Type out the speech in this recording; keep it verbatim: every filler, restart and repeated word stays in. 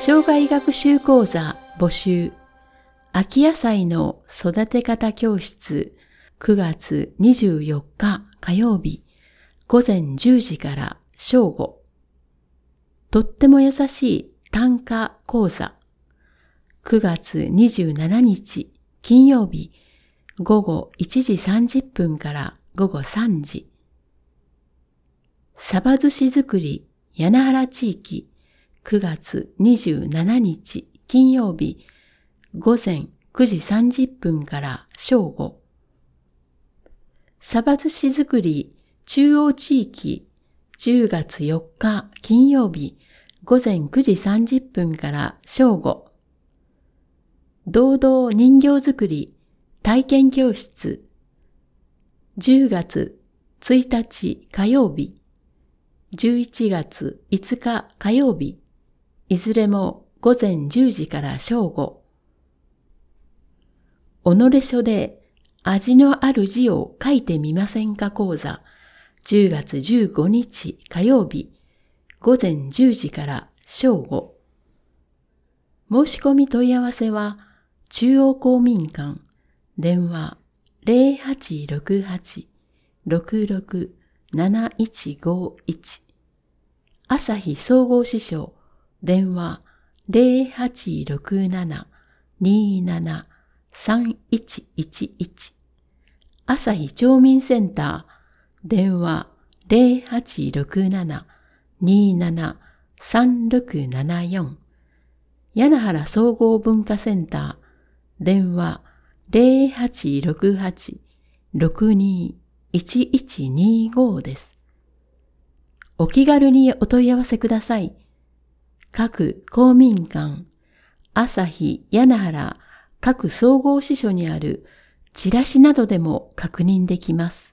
生涯学習講座募集。秋野菜の育て方教室くがつにじゅうよっか火曜日ごぜんじゅうじから正午。とっても優しい短歌講座くがつにじゅうしちにち金曜日ごごいちじさんじゅっぷんからごごさんじ。サバ寿司作り柳原地域くがつにじゅうしちにち金曜日ごぜんくじさんじゅっぷんから正午。サバ寿司作り中央地域じゅうがつよっか金曜日ごぜんくじさんじゅっぷんから正午。堂々人形作り体験教室じゅうがつついたち火曜日じゅういちがついつか火曜日いずれもごぜんじゅうじから正午。己書で味のある字を書いてみませんか講座じゅうがつじゅうごにち火曜日ごぜんじゅうじから正午。申し込み問い合わせは中央公民館電話 ゼロはちろくはち ろくろく なないちごいち 朝日総合支所電話 ゼロはちろくなな になな さんいちいちいち 朝日町民センター電話 ゼロはちろくなな になな さんろくななよん 柳原総合文化センター電話 ゼロはちろくはち ろくにいちいちにご です。お気軽にお問い合わせください。各公民館、朝日柳原各総合支所にあるチラシなどでも確認できます。